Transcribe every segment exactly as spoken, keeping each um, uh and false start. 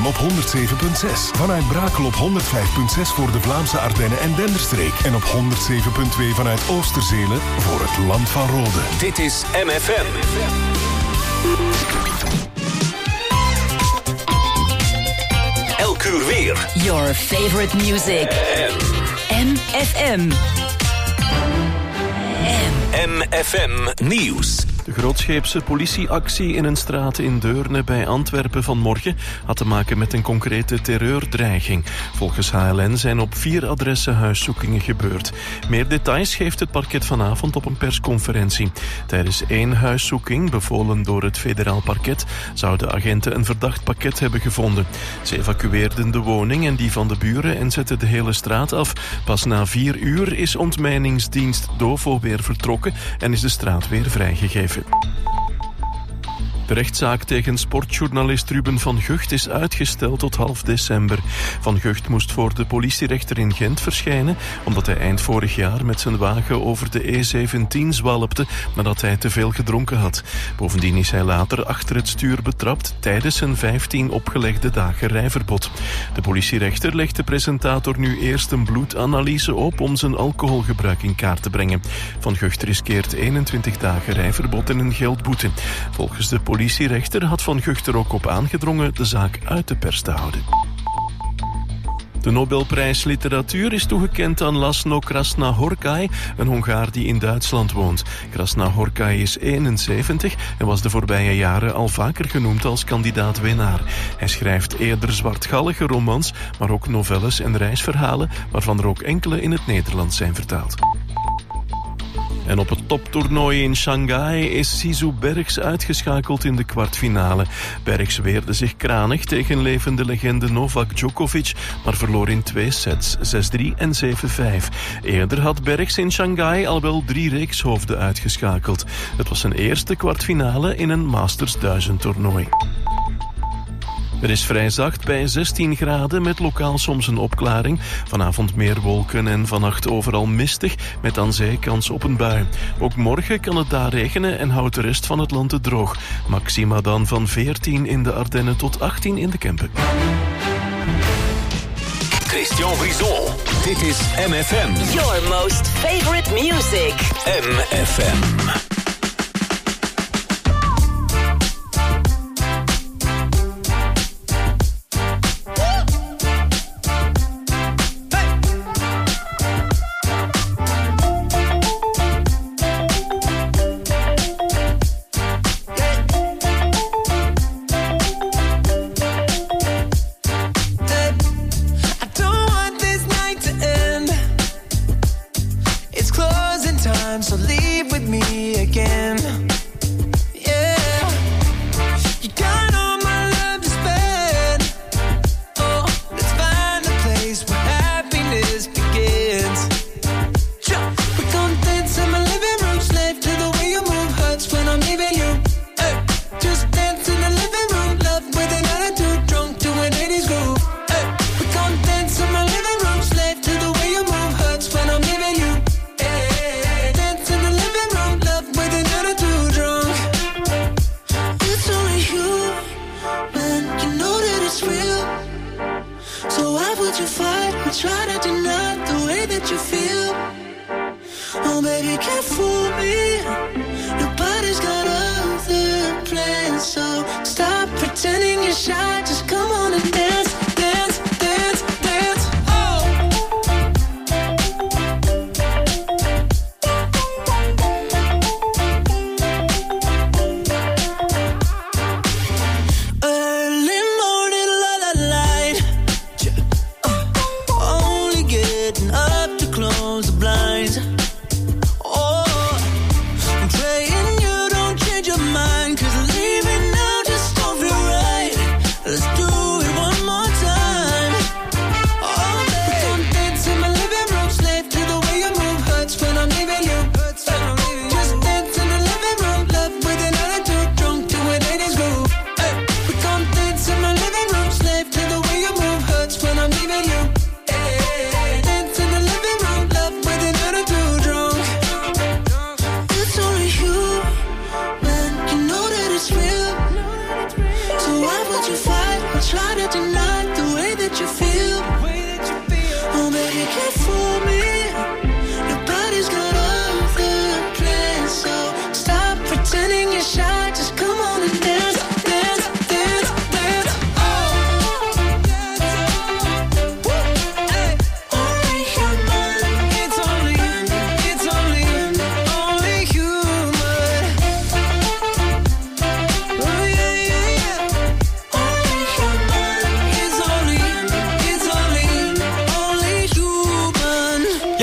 op honderd zeven komma zes. Vanuit Brakel op honderd vijf komma zes voor de Vlaamse Ardennen en Denderstreek. En op honderd zeven komma twee vanuit Oosterzelen voor het Land van Rode. Dit is M F M. Elk uur weer. Your favorite music. M F M. M F M Nieuws. De grootscheepse politieactie in een straat in Deurne bij Antwerpen vanmorgen had te maken met een concrete terreurdreiging. Volgens H L N zijn op vier adressen huiszoekingen gebeurd. Meer details geeft het parket vanavond op een persconferentie. Tijdens één huiszoeking, bevolen door het federaal parket, zouden agenten een verdacht pakket hebben gevonden. Ze evacueerden de woning en die van de buren en zetten de hele straat af. Pas na vier uur is ontmijningsdienst Dovo weer vertrokken en is de straat weer vrijgegeven. De rechtszaak tegen sportjournalist Ruben van Gucht is uitgesteld tot half december. Van Gucht moest voor de politierechter in Gent verschijnen, omdat hij eind vorig jaar met zijn wagen over de E zeventien zwalpte nadat hij te veel gedronken had. Bovendien is hij later achter het stuur betrapt tijdens zijn vijftien opgelegde dagen rijverbod. De politierechter legt de presentator nu eerst een bloedanalyse op om zijn alcoholgebruik in kaart te brengen. Van Gucht riskeert eenentwintig dagen rijverbod en een geldboete. Volgens de politierechter had Van Gucht er ook op aangedrongen de zaak uit de pers te houden. De Nobelprijs Literatuur is toegekend aan Laszlo Krasznahorkai, een Hongaar die in Duitsland woont. Krasznahorkai is eenenzeventig en was de voorbije jaren al vaker genoemd als kandidaat-winnaar. Hij schrijft eerder zwartgallige romans, maar ook novelles en reisverhalen, waarvan er ook enkele in het Nederlands zijn vertaald. En op het toptoernooi in Shanghai is Sisu Bergs uitgeschakeld in de kwartfinale. Bergs weerde zich kranig tegen levende legende Novak Djokovic, maar verloor in twee sets, zes drie en zeven vijf. Eerder had Bergs in Shanghai al wel drie reekshoofden uitgeschakeld. Het was zijn eerste kwartfinale in een Masters duizend toernooi. Het is vrij zacht bij zestien graden met lokaal soms een opklaring. Vanavond meer wolken en vannacht overal mistig met aan zee kans op een bui. Ook morgen kan het daar regenen en houdt de rest van het land het droog. Maxima dan van veertien in de Ardennen tot achttien in de Kempen. Christian Brison. Dit is M F M. Your most favorite music. M F M.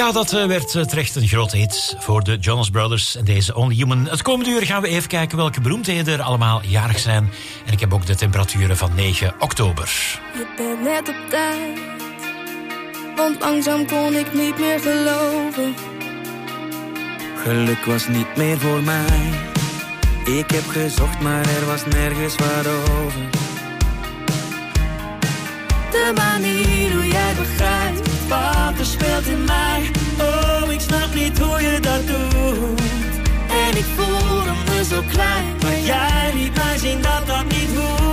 Ja, dat uh, werd uh, terecht een grote hit voor de Jonas Brothers en deze Only Human. Het komende uur gaan we even kijken welke beroemdheden er allemaal jarig zijn. En ik heb ook de temperaturen van negen oktober. Je bent net op tijd, want langzaam kon ik niet meer geloven. Geluk was niet meer voor mij. Ik heb gezocht, maar er was nergens waarover. De manier hoe jij begrijpt wat er speelt in mij. Oh, ik snap niet hoe je dat doet. En ik voelde me zo klein, maar jij liet mij zien dat dat niet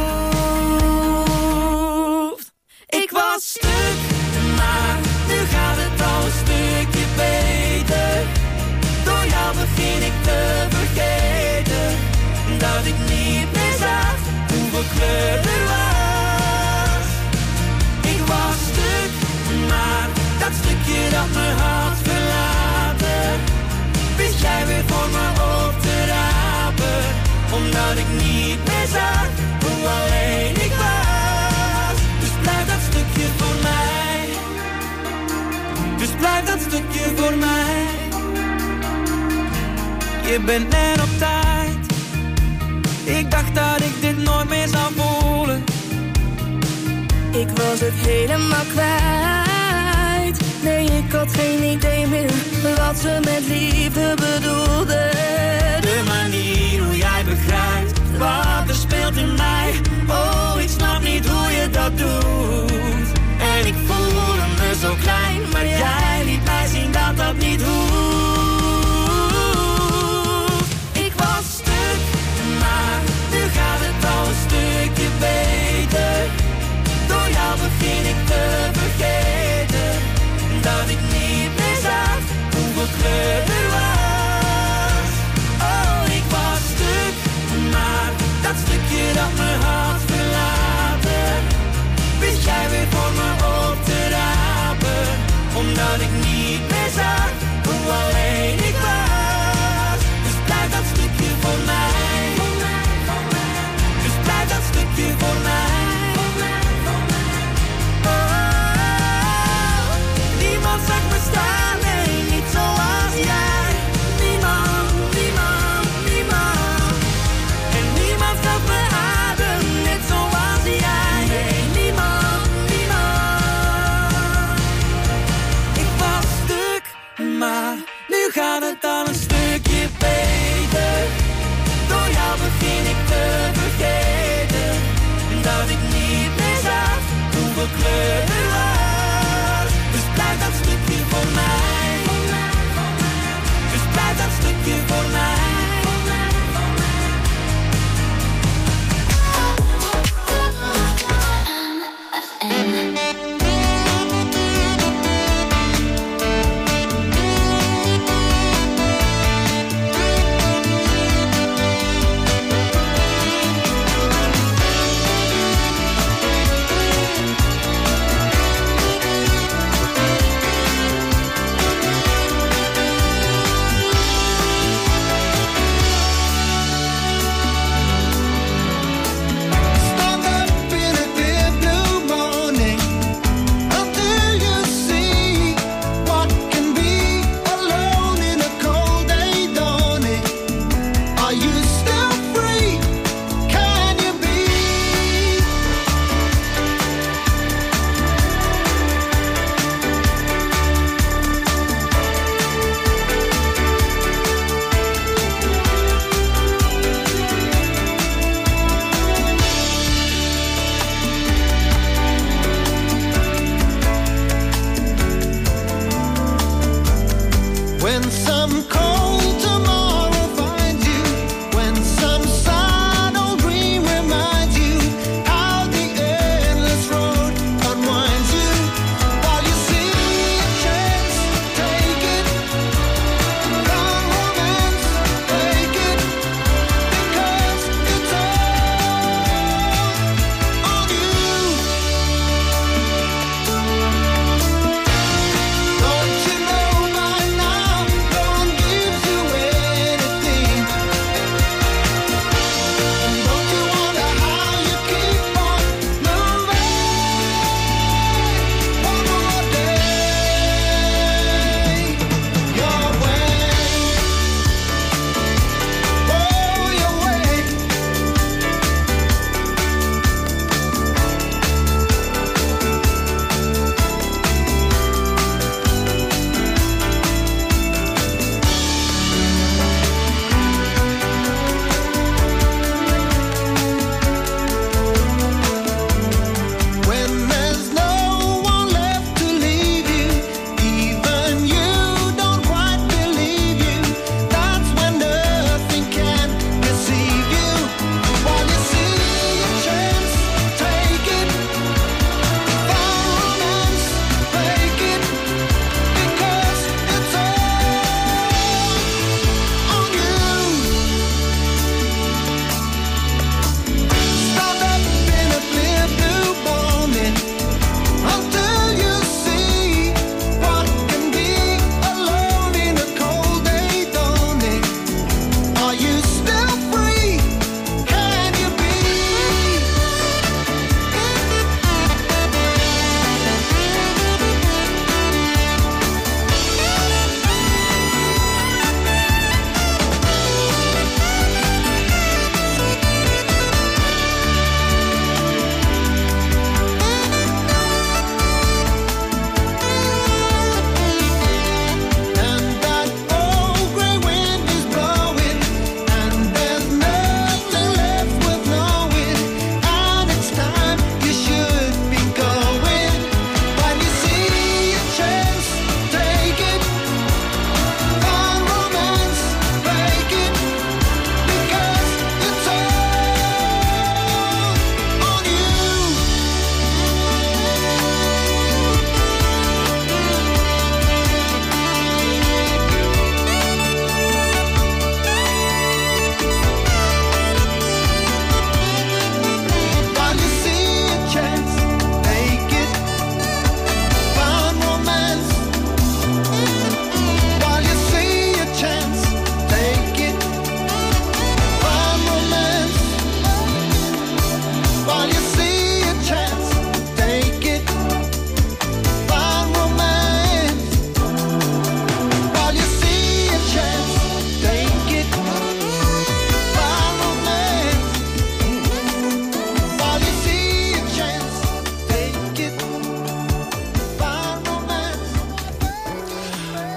hoeft. Ik was stuk, maar nu gaat het al een stukje beter. Door jou begin ik te vergeten dat ik niet meer zag hoeveel kleur er was. Ik was stuk, maar dat stukje dat me had verlaten, wist jij weer voor me op te rapen. Omdat ik niet meer zag hoe alleen ik was. Dus blijf dat stukje voor mij. Dus blijf dat stukje voor mij. Je bent net op tijd. Ik dacht dat ik dit nooit meer zou voelen. Ik was het helemaal kwijt. Nee, ik had geen idee meer wat ze met liefde bedoelde. De manier hoe jij begrijpt wat er speelt in mij. Oh, ik snap niet hoe je dat doet. En ik voelde me zo klein, maar jij liet mij zien dat dat niet hoeft. Ik was stuk, maar nu gaat het al een stukje beter. Door jou begin ik te vergeten dat ik niet meer zag hoeveel kleur er was. Oh, ik was stuk, maar dat stukje dat me had verlaten,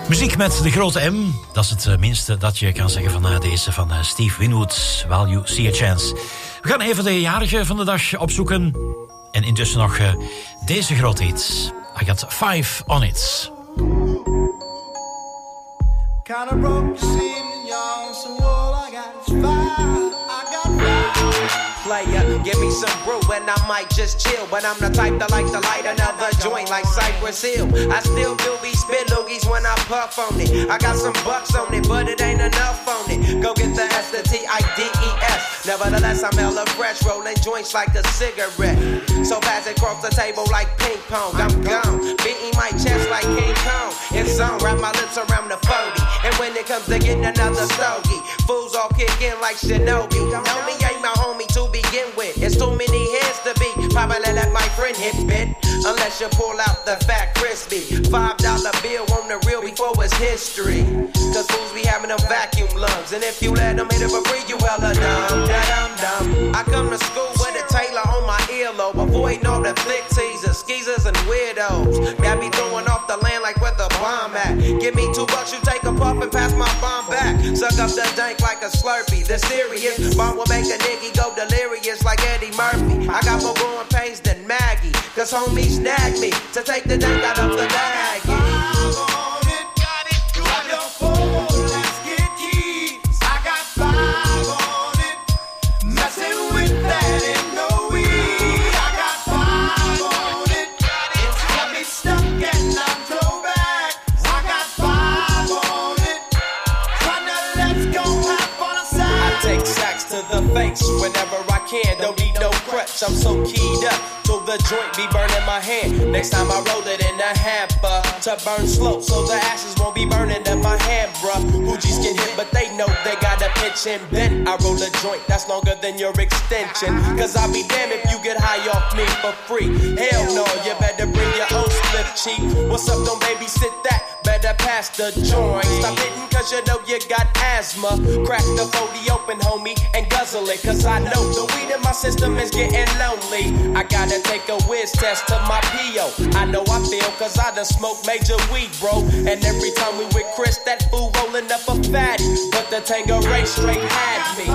Muziek met de grote M, dat is het minste dat je kan zeggen van na deze van Steve Winwood, While You See a Chance. We gaan even de jarige van de dag opzoeken. En intussen nog uh, deze grote hit. I got five on it. Kinda broke, seeing young, so all I got is five. I got five. Player, give me some brew and I might just chill. But I'm the type that like to light another joint like Cypress Hill. I still do these spit loogies when I puff on it. I got some bucks on it, but it ain't enough on it. Go get the S, the T, I, D, E, S. Nevertheless, I'm hella fresh, rolling joints like a cigarette. So pass it across the table like ping pong. I'm gone, beating my chest like King Kong. It's on, wrap my lips around the forty. And when it comes to getting another stogie, fools all kick in like Shinobi. Know me ain't my homie to begin with. It's too many heads to be. Probably let my friend hit bit. Unless you pull out the fat crispy five dollar bill on the real before it's history. Cause fools be having them vacuum lungs. And if you let them hit it for free, you hella dumb, dumb, dumb. I come to school with a Taylor on my earlobe. Avoiding all the flick teasers, skeezers and weirdos. Got me throwing off the land like where the bomb at. Give me two bucks, you take a puff and pass my bomb back. Suck up the dank like a Slurpee. The serious bomb will make a nigga go delirious like Eddie Murphy. I got more growing pains than Maggie. Cause homie snagged me to take the dank out of the bag. Whenever I can, don't need no crutch. I'm so keyed up, so the joint be burning my hand. Next time I roll it in a hamper to burn slow, so the ashes won't be burning in my hand, bruh. Hoogies get hit, but they know they got a pitch and bend. I roll a joint that's longer than your extension. Cause I'll be damned if you get high off me for free. Hell no, you better bring your own split cheek. What's up, don't babysit that? Better pass the joint. Stop hitting cause you know you got asthma. Crack the forty open, homie, and guzzle it. Cause I know the weed in my system is getting lonely. I gotta take a whiz test to my P O. I know I feel cause I done smoked major weed, bro. And every time we with Chris, that fool rolling up a fatty. But the Tangeray straight had me.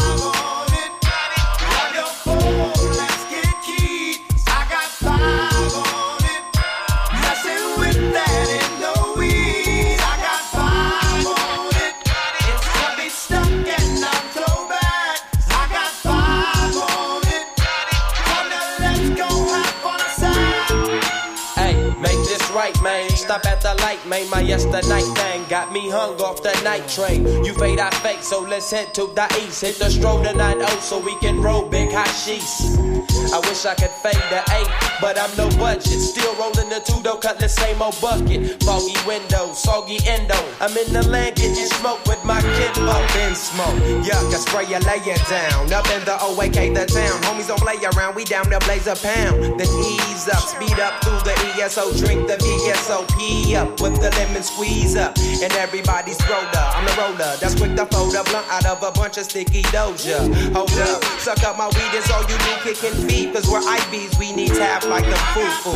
Man, stop at the light, man. My yesterday thing got me hung off the night train. You fade, I fake, so let's head to the east. Hit the stroll tonight, oh, so we can roll big hot sheets. I wish I could fade the eight, but I'm no budget. Still rolling the two, though, cut the same old bucket. Foggy window, soggy endo. I'm in the land getting smoke with my kinfolk. Up in smoke, yuck, I spray you, lay it down. Up in the O A K, the town. Homies don't play around, we down there blaze a pound. Then ease up, speed up through the E S O, drink the V S O P up with the lemon squeeze up. And everybody's roller, I'm the roller. That's quick to fold a blunt out of a bunch of sticky doja. Hold up, suck up my weed, is all you do, kicking feet. Cause we're I Bs, we need tap like a foo-foo.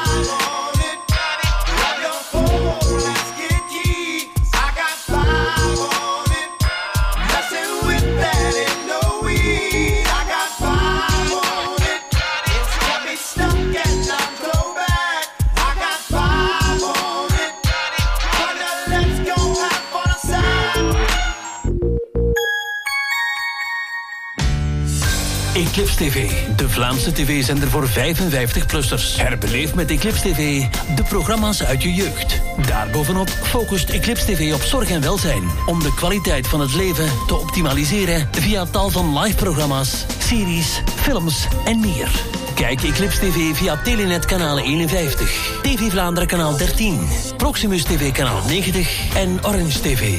Eclipse T V, de Vlaamse tv-zender voor vijfenvijftig-plussers. Herbeleef met Eclipse T V de programma's uit je jeugd. Daarbovenop focust Eclipse T V op zorg en welzijn, om de kwaliteit van het leven te optimaliseren via tal van live-programma's, series, films en meer. Kijk Eclipse T V via Telenet kanaal eenenvijftig, T V Vlaanderen kanaal dertien, Proximus T V kanaal negentig en Orange T V.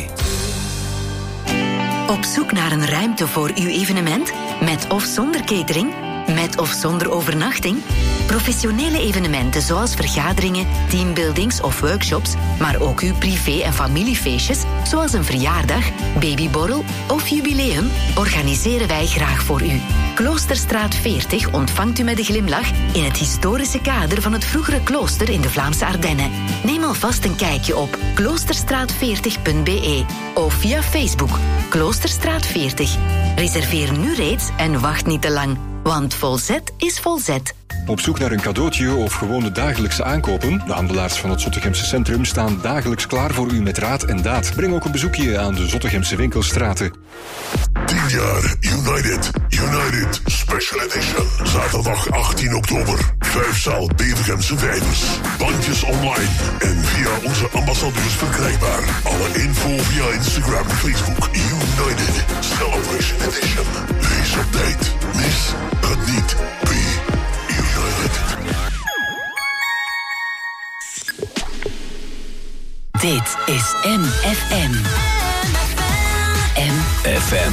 Op zoek naar een ruimte voor uw evenement? Met of zonder catering? Met of zonder overnachting? Professionele evenementen zoals vergaderingen, teambuildings of workshops, maar ook uw privé- en familiefeestjes, zoals een verjaardag, babyborrel of jubileum, organiseren wij graag voor u. Kloosterstraat veertig ontvangt u met een glimlach in het historische kader van het vroegere klooster in de Vlaamse Ardennen. Neem alvast een kijkje op kloosterstraat veertig punt b e of via Facebook Kloosterstraat veertig. Reserveer nu reeds en wacht niet te lang, want Volzet is Volzet. Op zoek naar een cadeautje of gewoon de dagelijkse aankopen? De handelaars van het Zottegemse Centrum staan dagelijks klaar voor u met raad en daad. Breng ook een bezoekje aan de Zottegemse winkelstraten. tien jaar United. United Special Edition. Zaterdag achttien oktober. Vijfzaal Bevergemse Vijvers. Bandjes online en via onze ambassadeurs verkrijgbaar. Alle info via Instagram en Facebook. United Celebration Edition. Wees op tijd. Mis het niet. Be United. Dit is M F M. M F M.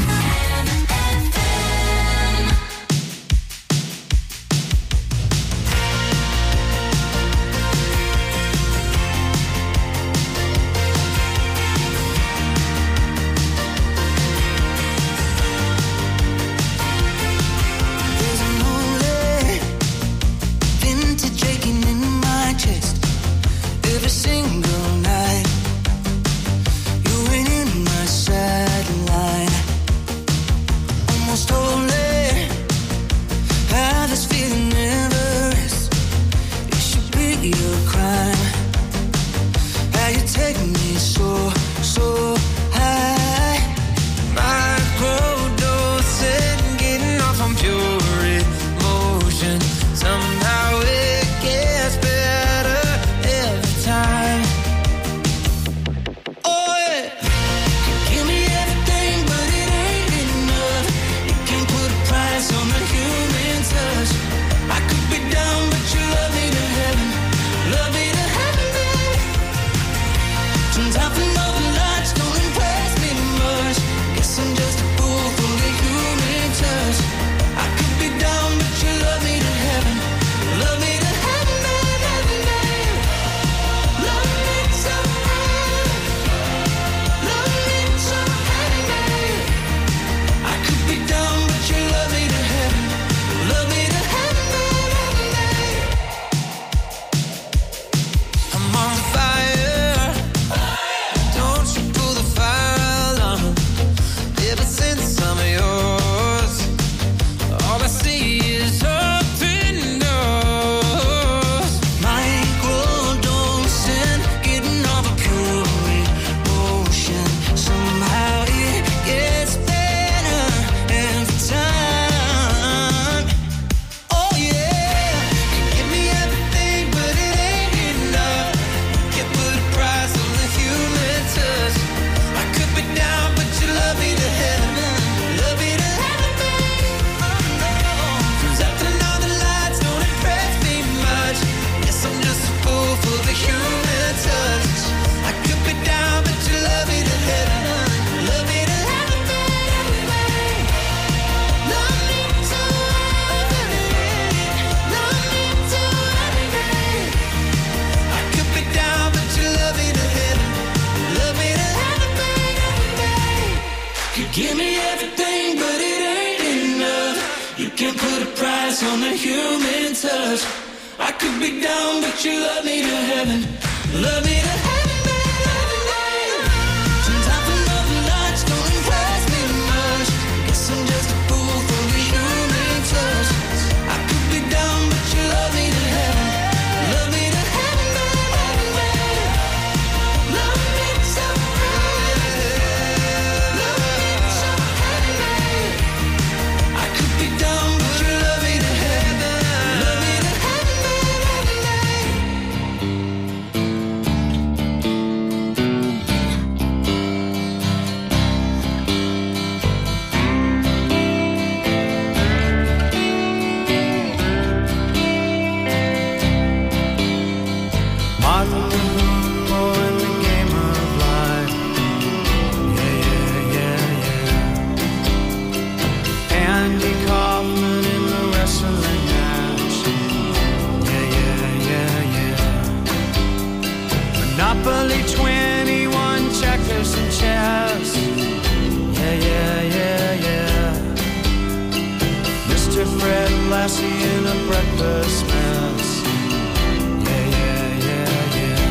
bread lassie in a breakfast mess. Yeah, yeah, yeah, yeah.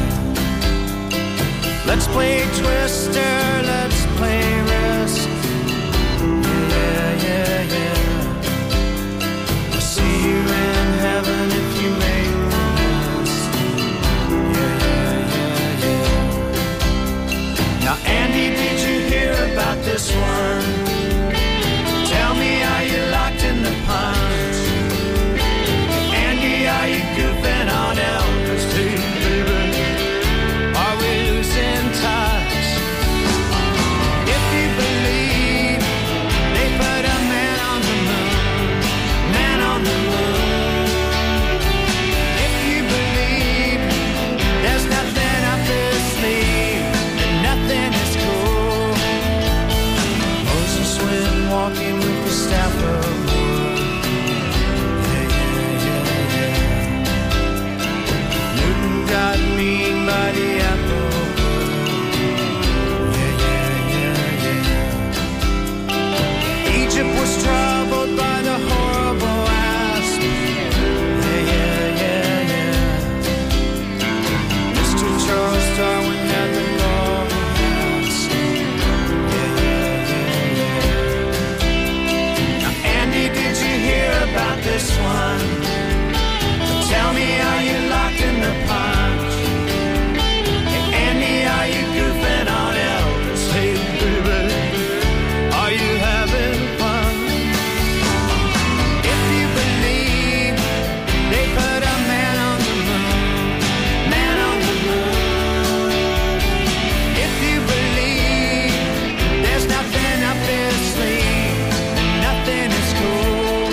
Let's play Twister, let's play Risk. Yeah, yeah, yeah. I'll see you in heaven if you make the list. Yeah, yeah, yeah, yeah. Now, Andy, did you hear about this one? Tell me, are you locked in the punch? Andy, are you goofing on Elvis too, baby? Are we losing touch? If you believe they put a man on the moon, man on the moon. If you believe there's nothing up their sleeve, and nothing is cool. Moses went walking with the staff of wood. Yeah, yeah, yeah, yeah. Newton got mean by the apple wood. Yeah, yeah, yeah, yeah. Egypt was troubled by the horrible asp. Yeah, yeah, yeah, yeah. Mister Charles Darwin had the golden mask. Yeah, yeah, yeah, yeah. Now, Andy, did you hear about this one? Tell me, are you locked in the punch? Hey, Andy, are you goofing on Elvis? Hey, baby, are you having fun? If you believe they put a man on the moon, man on the moon. If you believe there's nothing up their sleeve, and nothing is cool.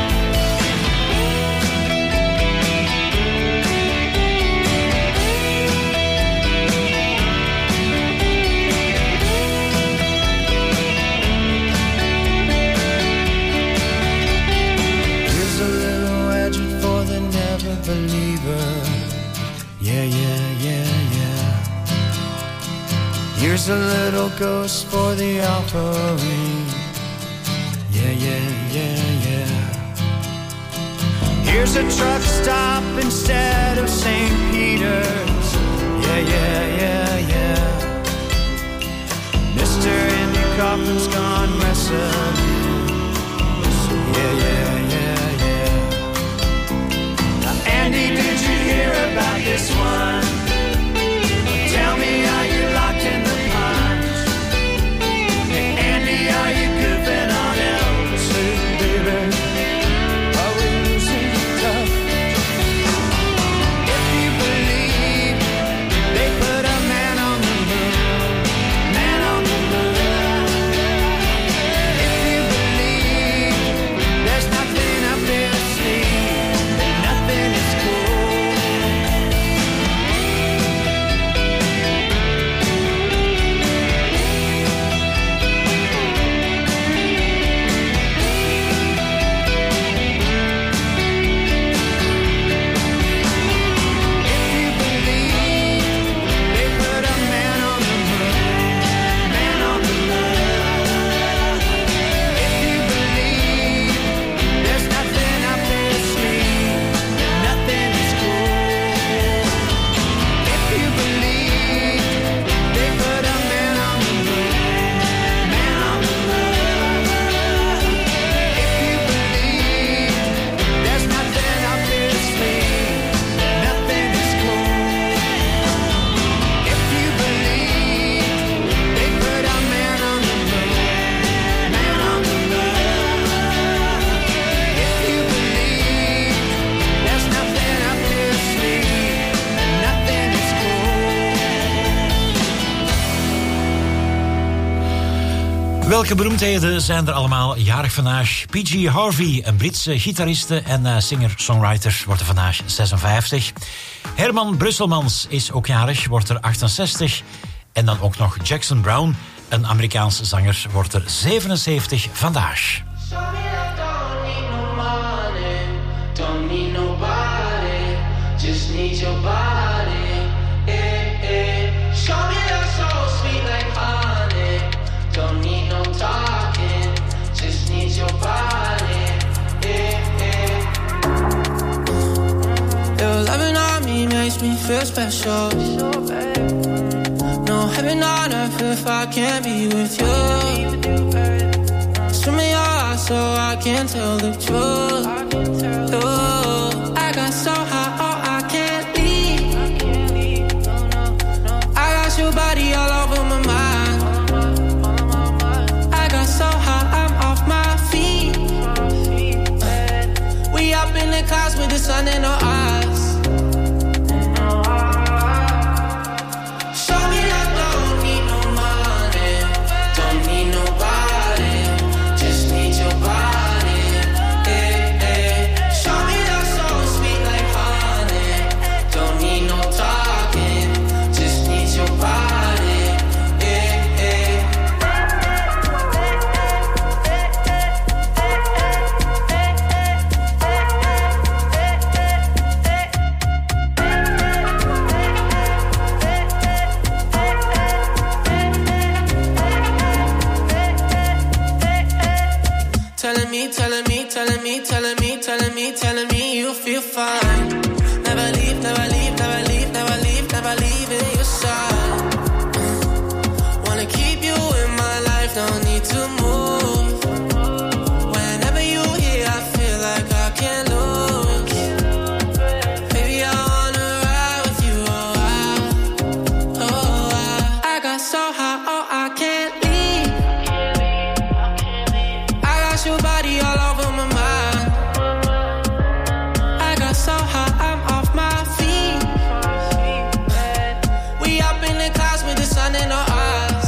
Here's a little edge for the never believer. Yeah, yeah, yeah, yeah. Here's a little ghost for the offering. Yeah, yeah, yeah, yeah. Here's a truck stop instead of Saint Peter's. Yeah, yeah, yeah, yeah. Mister Andy Kaufman's gone wrestling. Yeah, yeah, yeah, yeah. Now, Andy, did you hear about this one? Tell me, are you locked in the punch? Hey, Andy, are you goofing on Elvis? Hey, baby, are we losing touch? If you believe they put a man on the moon, man on the moon. If you believe there's nothing up their sleeve, and nothing is cool. If you believe they put a man on the moon, man on the moon. If you believe there's nothing up their sleeve, and nothing is cool. If you believe they put a man on the moon, man on the moon. If you believe there's nothing up their sleeve, nothing is cool. If you believe they put a man on the moon, man on the moon. If you believe there's nothing up their sleeve, nothing is cool. Welke beroemdheden zijn er allemaal jarig vandaag? P G Harvey, een Britse gitariste en uh, singer-songwriter, wordt er vandaag zesenvijftig. Herman Brusselmans is ook jarig, wordt er achtenzestig. En dan ook nog Jackson Brown, een Amerikaanse zanger, wordt er zevenenzeventig vandaag. Don't need nobody, just need your body. Eh, eh. Show me that soul sweet like honey. Don't need no talking, just need your body. Eh, makes me feel special. No heaven on earth if I can't be with you. Swim in your eyes so I can tell the truth. Oh, I got so high, oh, I can't leave. I got your body all over my mind. I got so high, I'm off my feet. We up in the clouds with the sun in our eyes. Telling me, telling me, telling me, telling me, telling me you feel fine. Never leave, never leave, never leave, never leave, never leave in your side. Wanna keep you in my life, don't need to move. Whenever you're here, I feel like I can't lose. Baby, I wanna ride with you, oh, I, oh, I, I got so high, oh, I can't leave. Your body all over my mind. I got so high, I'm off my feet. We up in the clouds with the sun in our eyes.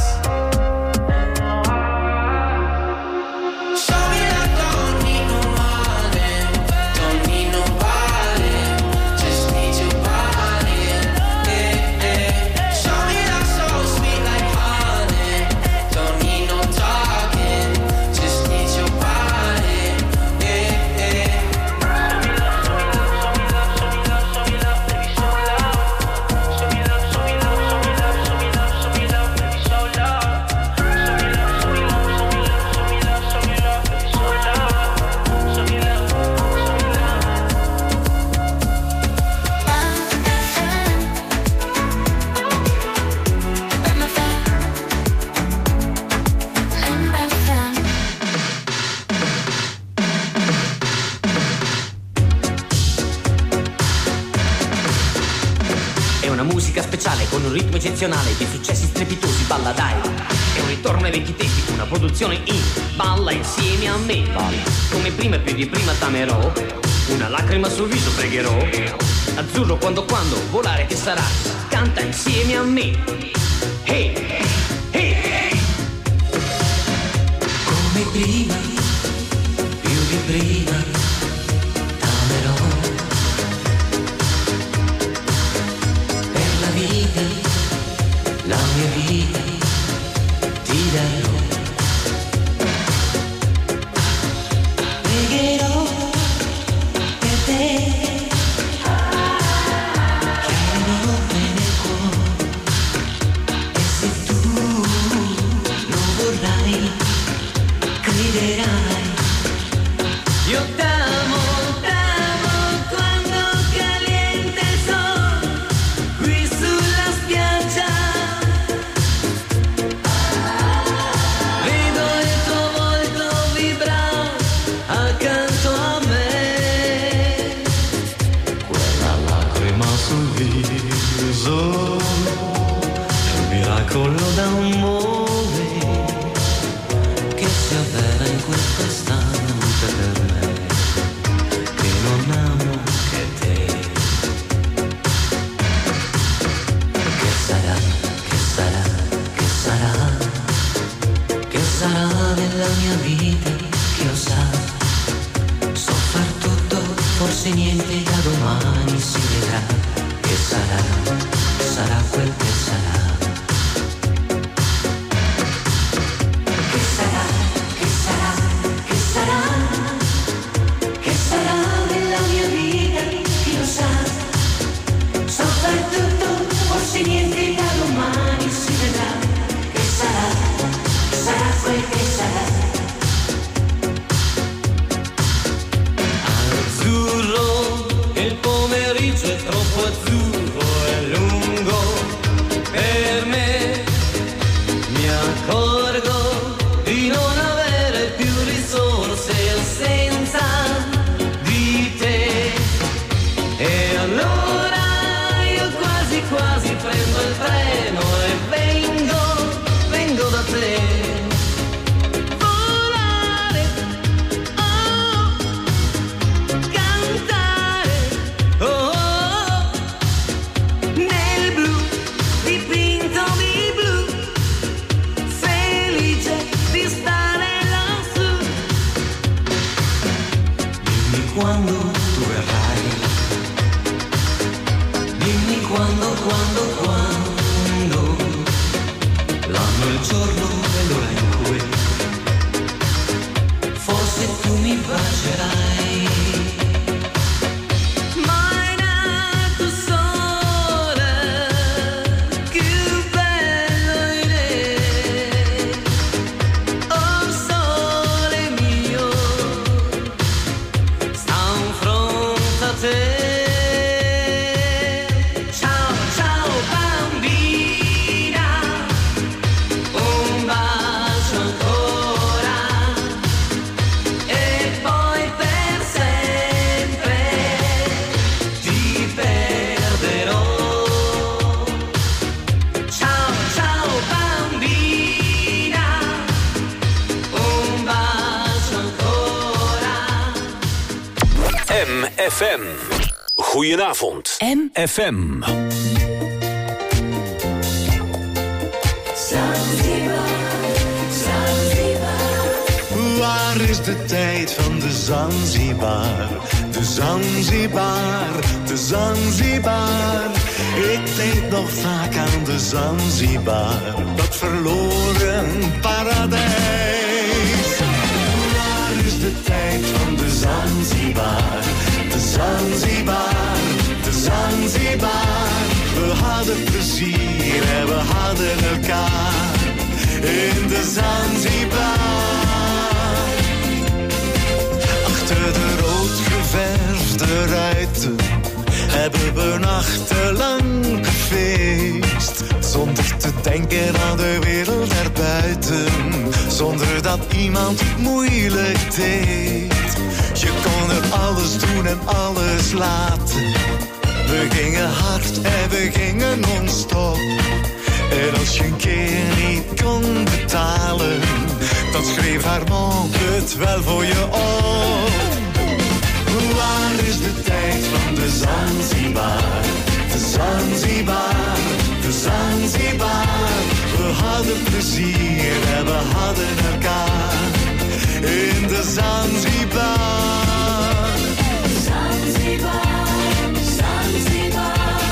Show me that don't need no money, don't need nobody, just need your body. Eh, eh. Show me that so sweet like honey, don't need no talking, just need your body. Musica speciale con un ritmo eccezionale di successi strepitosi, balla dai. È un ritorno ai vecchi tempi, una produzione in balla insieme a me. Come prima e più di prima t'amerò, una lacrima sul viso pregherò. Azzurro quando quando volare che sarà, canta insieme a me. Hey, hey, hey. Come prima, più di prima t'amerò. Vita, la mia vita ti darò. Pregherò per te, chiederò nel cuore. E se tu lo vorrai, crederai. Io t'amo, t'amo quando caliente il sole qui sulla spiaggia. Vedo il tuo volto vibrare accanto a me. Quella lacrima sul viso è un miracolo d'amore che si avvera in questo istante per me, che non amo che te. Che sarà, che sarà, che sarà, che sarà nella mia vita, chi lo sa. So far tutto, forse niente, da domani si vedrà. Che sarà, sarà quel che sarà. Che sarà, che sarà, che sarà, che sarà nella mia vita, chi lo sa. So far tutto, forse niente, da domani si vedrà. Che sarà, sarà quel che sarà. Azzurro, il pomeriggio è troppo azzurro. prendo il treno e vengo, vengo da te. Quando tu verrai, dimmi quando, quando, quando, l'anno, il giorno e l'ora in cui forse tu mi bacerai. Mai nato sole, più bello in te, oh sole mio. Ciao, ciao bambina, un bacio ancora e poi per sempre ti perderò. Ciao, ciao bambina, un bacio ancora. M F M. Goedenavond. M F M. Waar is de tijd van de Zanzibar? De Zanzibar, de Zanzibar. Ik denk nog vaak aan de Zanzibar, dat verloren paradijs. Waar is de tijd van de Zanzibar? De Zanzibar, de Zanzibar. We hadden plezier en we hadden elkaar in de Zanzibar. Achter de rood geverfde ruiten hebben we nachtenlang gefeest, zonder te denken aan de wereld daarbuiten, zonder dat iemand moeilijk deed. Je kon er alles doen en alles laten. We gingen hard en we gingen non-stop. En als je een keer niet kon betalen, dan schreef haar man het wel voor je op. Waar is de tijd van de Zanzibar? De Zanzibar, de Zanzibar. We hadden plezier en we hadden elkaar in de Zanzibar. Zanzibar, Zanzibar.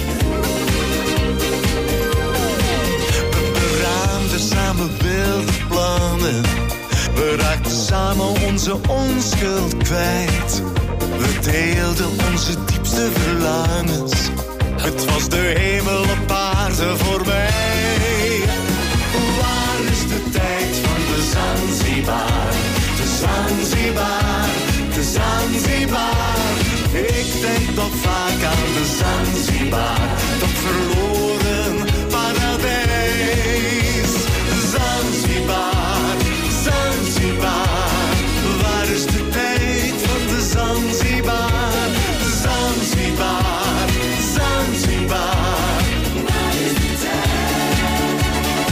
We beraamden samen wilde plannen. We raakten samen onze onschuld kwijt. We deelden onze diepste verlangens. Het was de hemel op aarde voor mij. Waar is de tijd van de Zanzibar? De Zanzibar, de Zanzibar. Ik denk nog vaak aan de Zanzibar, dat verloren paradijs. Zanzibar, Zanzibar. Waar is de tijd van de Zanzibar? Zanzibar, Zanzibar. Waar is de tijd?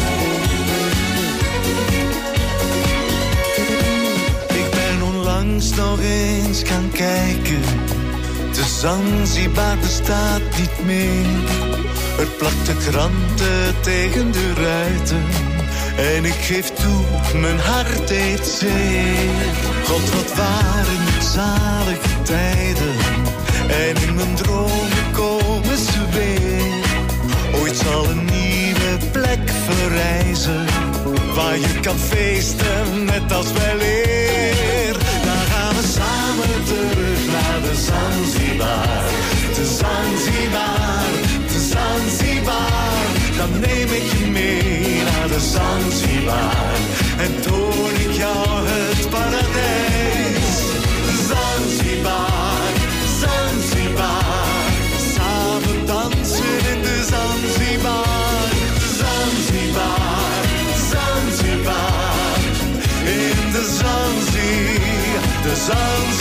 Ik ben onlangs nog eens gaan kijken. De Zanzibar bestaat niet meer. Er plakte kranten tegen de ruiten. En ik geef toe, mijn hart deed zeer. God, wat waren het zalige tijden. En in mijn dromen komen ze weer. Ooit zal een nieuwe plek verrijzen, waar je kan feesten net als weleer. Dan gaan we samen terug naar de Zanzibar. De Zanzibar, de Zanzibar. Dan neem ik je mee naar de Zanzibar en toon ik jou het paradijs. Zanzibar, Zanzibar. Samen dansen in de Zanzibar. Zanzibar, Zanzibar. In de Zanzibar, de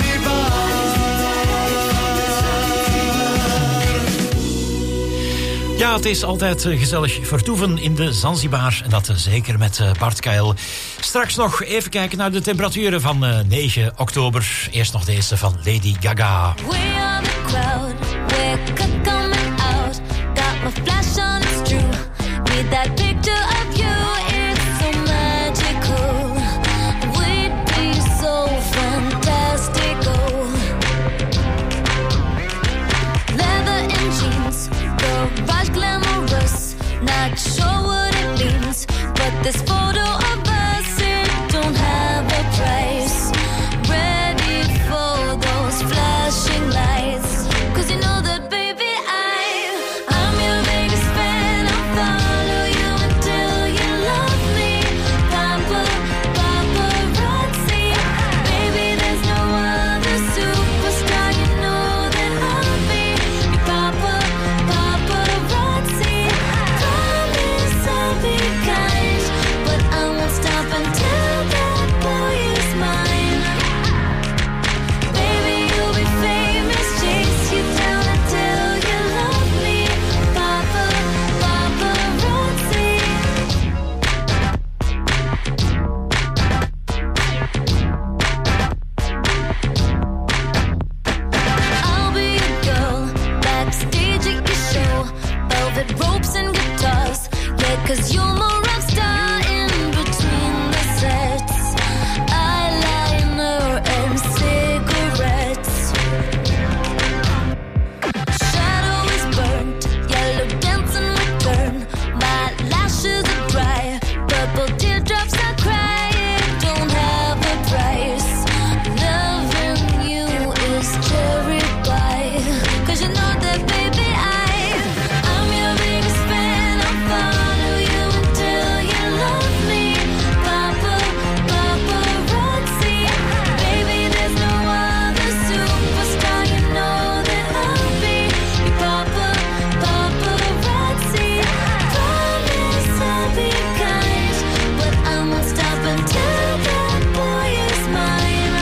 Zanzibar. Ja, het is altijd gezellig vertoeven in de Zanzibar. En dat zeker met Bart Kuil. Straks nog even kijken naar de temperaturen van negen oktober. Eerst nog deze van Lady Gaga. We are the crowd, we're coming out. Got my flash on, it's true. Need that picture of you, it's so magical. We'd be so fantastical. Leather and jeans, garage glamorous. Not sure what it means, but this photo of us, it don't have a price. Ready for those flashing lights, 'cause you know that baby I, I'm your biggest fan. I'll follow you until you love me. Papa, paparazzi, baby there's no other superstar. You know that I'll be your papa, paparazzi. Promise I'll be kind, but I won't stop until that boy is mine. Baby, you'll be famous, chase you down until you love me. Papa, paparazzi. I'll be a girl, backstage at your show. Velvet ropes and guitars, yeah, 'cause you're my rock star in between the sets. Eyeliner and cigarettes. Shadow is burnt, yellow dancing return. My lashes are dry, purple teardrops I cry. It don't have a price. Loving you is cherry pie, 'cause you know that baby I, I'm your biggest fan. I'll follow you until you love me. Papa, paparazzi, baby there's no other superstar. You know that I'll be your papa, paparazzi. Promise I'll be kind, but I won't stop until that boy is mine.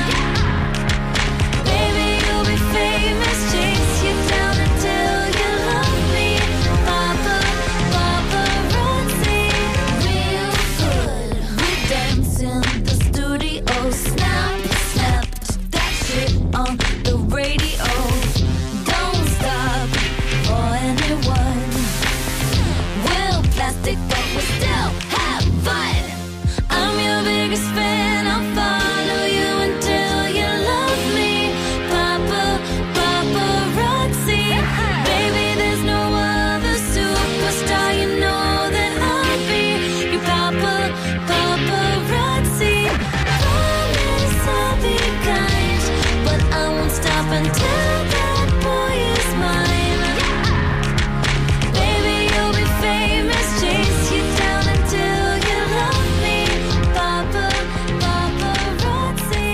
Baby you'll be famous, chase you down until you love me. Papa, paparazzi. Real good, we dance in the studio. Snap, snap, that shit on the radio. Don't stop for anyone. We'll plastic, but we still have fun. I'm your biggest fan. I'll follow you until you love me. Papa, paparazzi, baby there's no other superstar. You know that I'll be your papa, paparazzi. Promise I'll be kind, but I won't stop until that boy is mine. Baby you'll be famous, chase you down until you love me. Papa, paparazzi.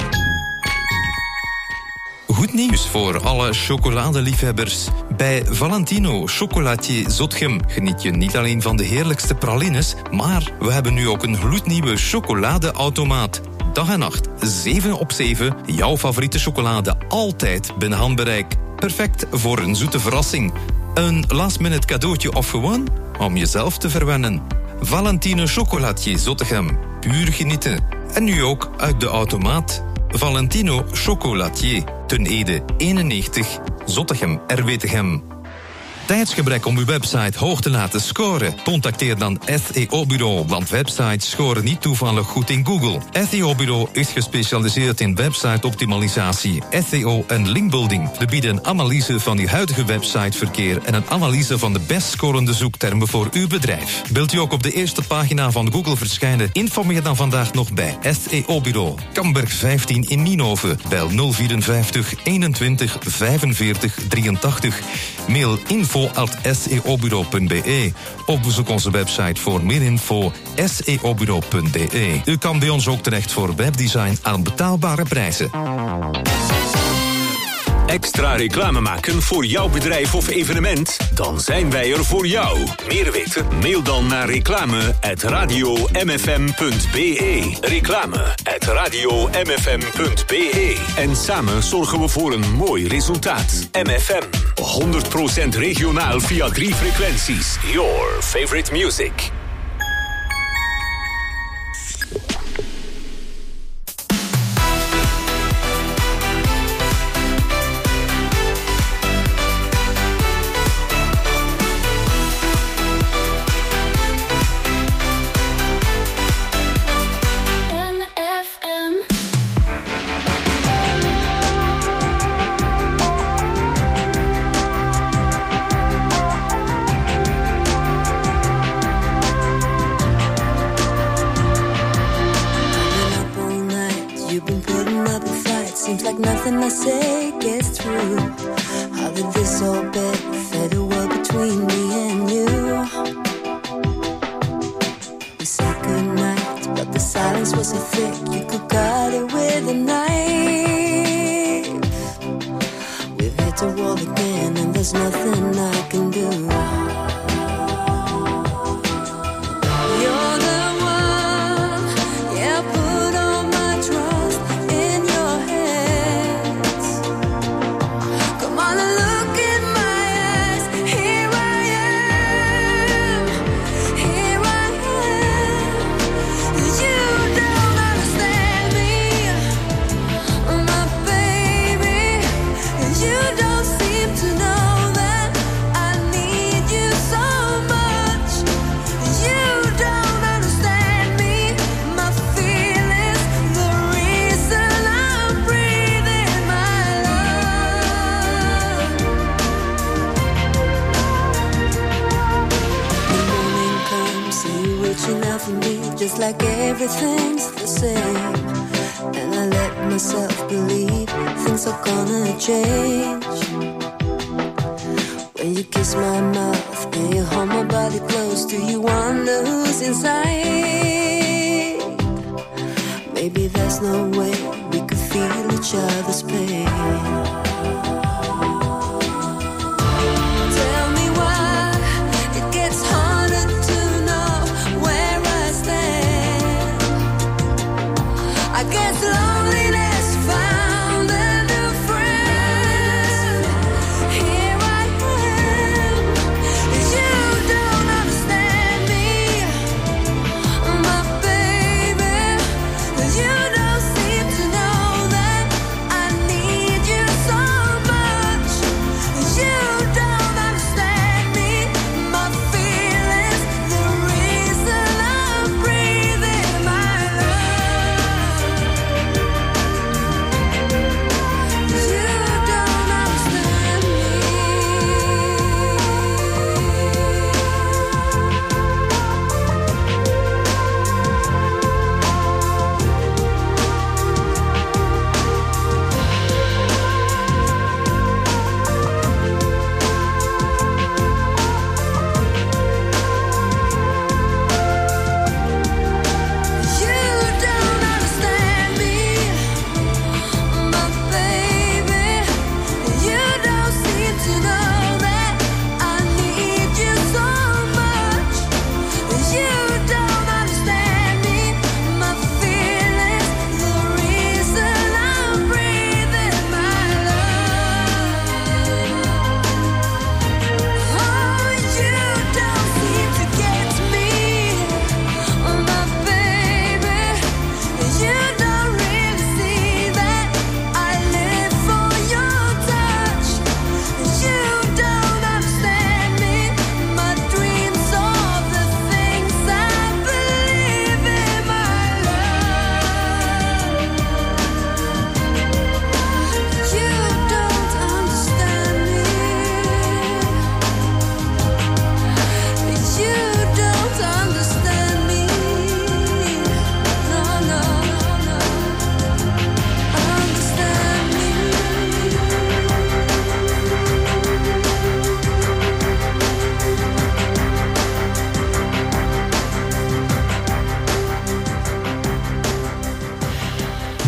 Goed nieuws voor alle chocoladeliefhebbers. Bij Valentino Chocolatier Zotgem geniet je niet alleen van de heerlijkste pralines, maar we hebben nu ook een gloednieuwe chocoladeautomaat. Dag en nacht, zeven op zeven, jouw favoriete chocolade altijd binnen handbereik. Perfect voor een zoete verrassing. Een last-minute cadeautje of gewoon om jezelf te verwennen. Valentino Chocolatier Zottegem, puur genieten. En nu ook uit de automaat. Valentino Chocolatier, Ten Ede eenennegentig, Zottegem, R W Tegem. Tijdsgebrek om uw website hoog te laten scoren? Contacteer dan S E O-bureau, want websites scoren niet toevallig goed in Google. S E O-bureau is gespecialiseerd in website-optimalisatie, S E O en linkbuilding. We bieden een analyse van uw huidige websiteverkeer en een analyse van de best scorende zoektermen voor uw bedrijf. Wilt u ook op de eerste pagina van Google verschijnen? Informeer dan vandaag nog bij S E O-bureau. Kamberg vijftien in Nienhoven. Bel nul vierenvijftig eenentwintig vijfenveertig drieëntachtig. Mail info at s e o bureau punt b e of bezoek onze website voor meer info s e o bureau punt b e. U kan bij ons ook terecht voor webdesign aan betaalbare prijzen. Extra reclame maken voor jouw bedrijf of evenement? Dan zijn wij er voor jou. Meer weten? Mail dan naar reclame at radio m f m punt b e. Reclame at radio m f m punt b e. En samen zorgen we voor een mooi resultaat. M F M, honderd procent regionaal via drie frequenties. Your favorite music. Nothing I say gets through. How did this all benefit a world between me and you? We said goodnight, but the silence was so thick you could cut it with a knife. We've hit a wall again and there's nothing I can do. You're the one, yeah, put all my trust in your hands. Come on and look in my eyes. Here I am, here I am. You don't understand me, my baby. You don't seem to know that I need you so much. You don't understand me, my feelings, the reason I'm breathing my love. The morning comes and you reaching out for me, just like everything's the same. And I let myself believe things are gonna change. When you kiss my mouth and you hold my body close, do you wonder who's inside? Maybe there's no way we could feel each other's pain. Tell me why it gets harder to know where I stand. I guess loneliness found a new friend. Here I am. You don't understand me, my baby. You don't seem to know that I need you so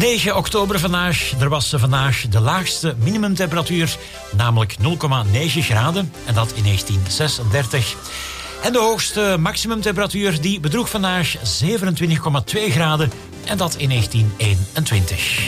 negen oktober vandaag. Er was vandaag de laagste minimumtemperatuur, namelijk nul komma negen graden. En dat in negentien zesendertig. En de hoogste maximumtemperatuur die bedroeg vandaag zevenentwintig komma twee graden. En dat in negentien eenentwintig.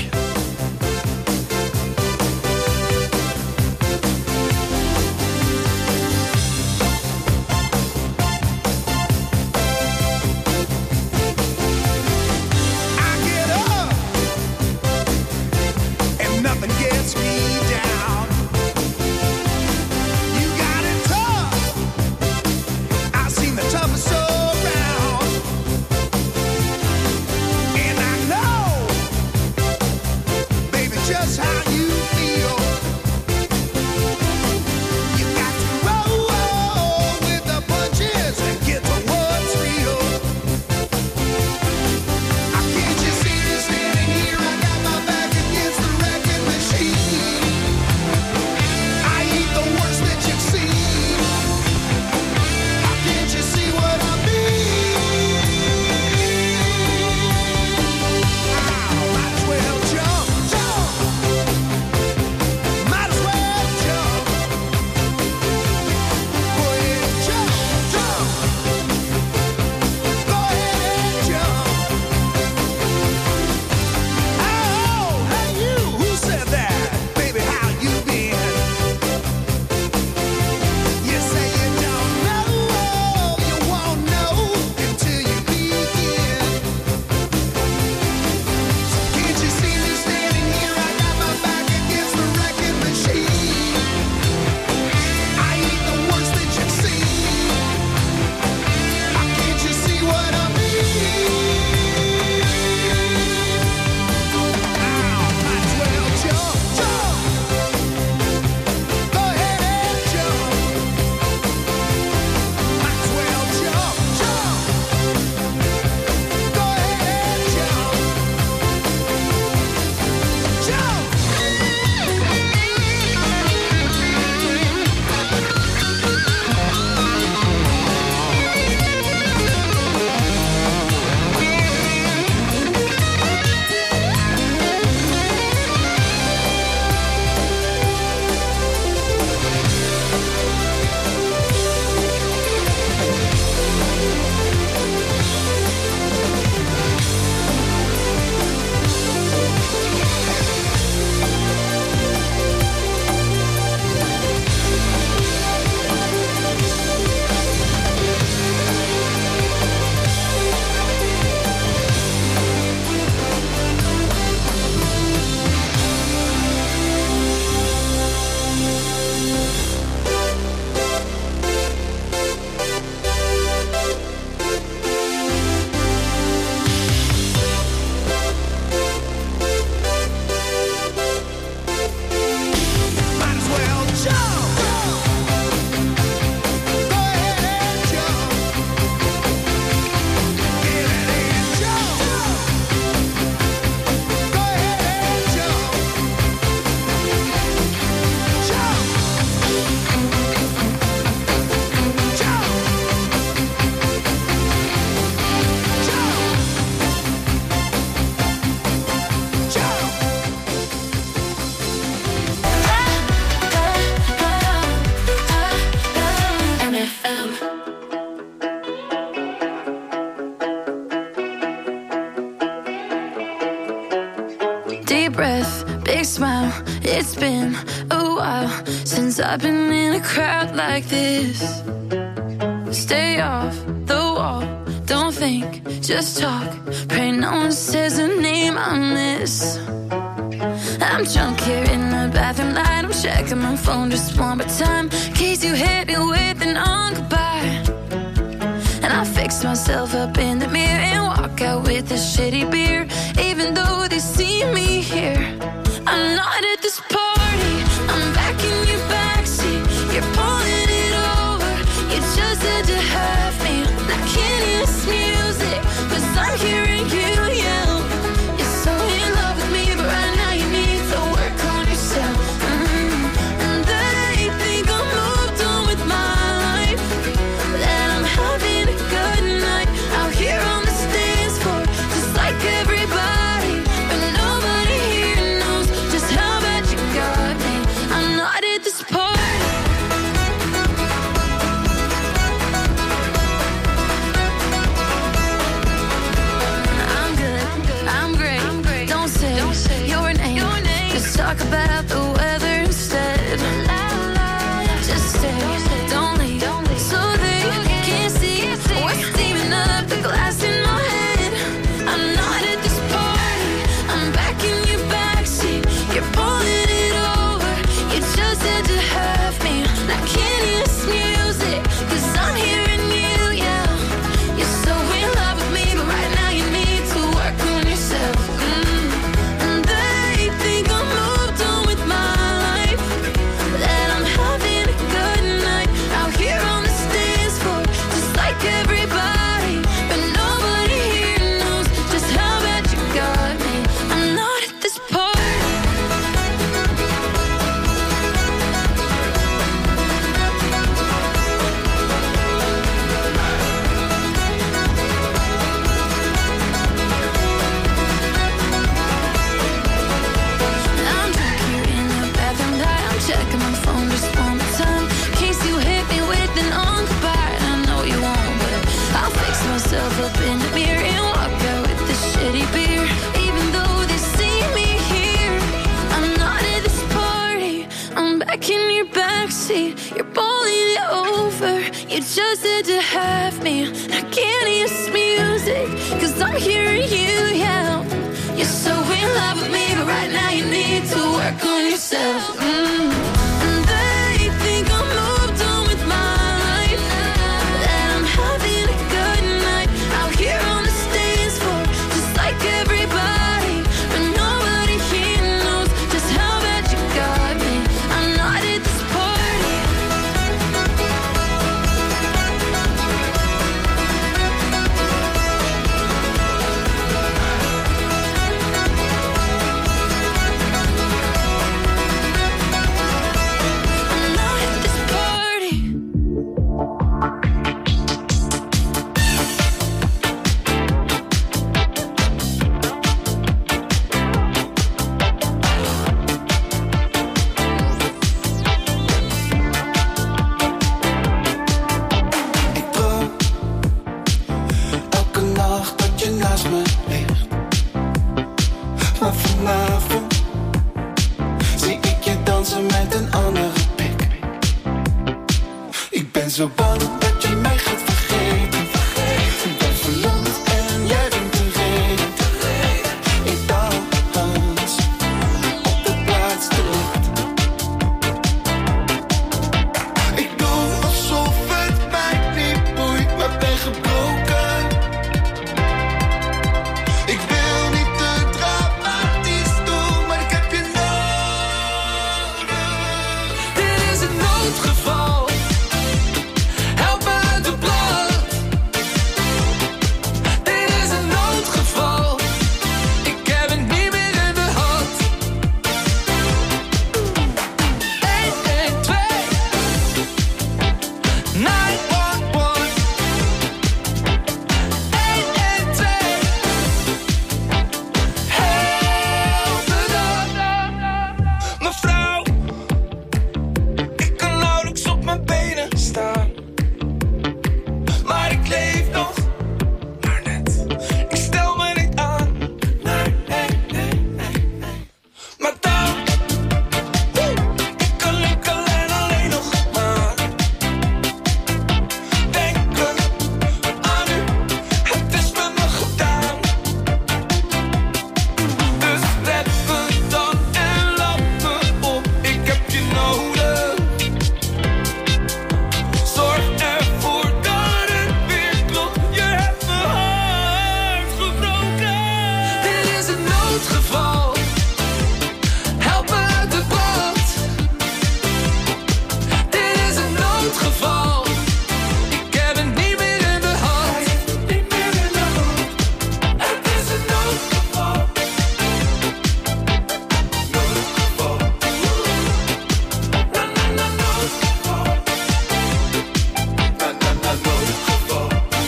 It's been a while since I've been in a crowd like this. Stay off the wall, don't think, just talk. Pray no one says a name I miss. I'm drunk here in the bathroom light. I'm checking my phone just one more time, in case you hit me with an on goodbye. And I fix myself up in the mirror and walk out with a shitty beer. Even though they see me here, I'm not at this party. I'm back in your backseat. You're pulling it over. You just had to have me. I can't hear this music, 'cause I'm hearing you yell. You're so in love with me, but right now you need to work on yourself. Mm-hmm. And they think I'm moved on with my life, that I'm having a good night out here on the dance floor, just like a You trusted to have me. I can't use music, cause I'm hearing you yell. You're so in love with me, but right now you need to work on yourself. Mm. And they think I'm moved on with my life, that I'm having a good night out here on the dance floor, just like everybody, but nobody here knows just how bad you got me. I'm not at this party. I'm not at this party. Ik droom elke nacht dat je naast me ligt. Maar vanavond zie ik je dansen met een andere pik. Ik ben zo bang dat je mij gaat vergeten. Ik ben verlamd en jij bent de reden. Ik dans op de plaats te licht. Ik doe alsof het mij niet boeit, maar ben gebroken. Ik wil niet te dramatisch doen, maar ik heb je nodig. Dit is een noodgeval. Help me uit de brand. Dit is een noodgeval. Ik heb het niet meer in de hand. één één twee nine one one. één één twee Help me dan. Mevrouw, ik kan nauwelijks op mijn benen staan, maar ik leef nog, maar net. Ik stel me niet aan, nee, nee, nee, nee, nee. Maar dan, ik kan lukken en alleen nog maar denken aan u. Het is met me gedaan. Dus red me dan en laat me op. Ik heb je nodig. Zorg ervoor dat het weer klopt. Je hebt mijn hart gebroken. Dit is een noodgeval. Help me uit de brand. Dit is een noodgeval. Ik heb het niet meer in de hand. Niet meer in de hand. Het is een noodgeval. Noodgeval. Na na na noodgeval. Na na na noodgeval.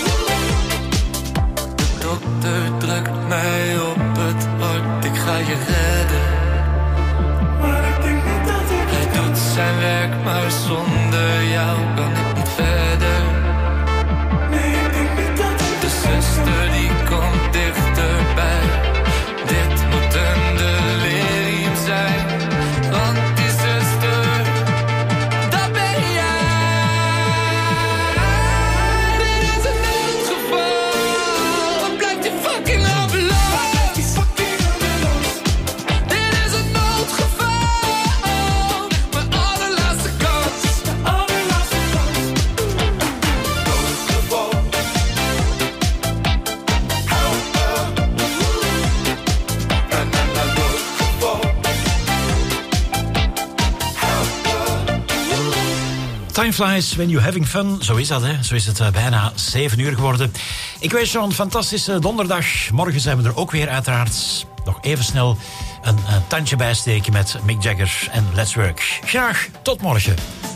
De dokter drukt mij op het hart. Ik ga je redden. Maar ik denk niet dat ik. Hij doet zijn werk, maar zonder jou kan ik niet verder. Nee, ik denk niet dat ik. De zuster die komt dichterbij. Dit moet een delirium zijn. Want die zuster, dat ben jij. Dit is een noodgeval. Blijf die fucking ambulance. Dit is een noodgeval. Mijn allerlaatste kans. Allerlaatste kans. Noodgeval. Help me. Na na na noodgeval. Help me. Time flies when you're having fun. Zo is dat, hè. Zo is het uh, bijna zeven uur geworden. Ik wens je een fantastische donderdag. Morgen zijn we er ook weer, uiteraard. Nog even snel een, een tandje bijsteken met Mick Jagger en Let's Work. Graag tot morgen.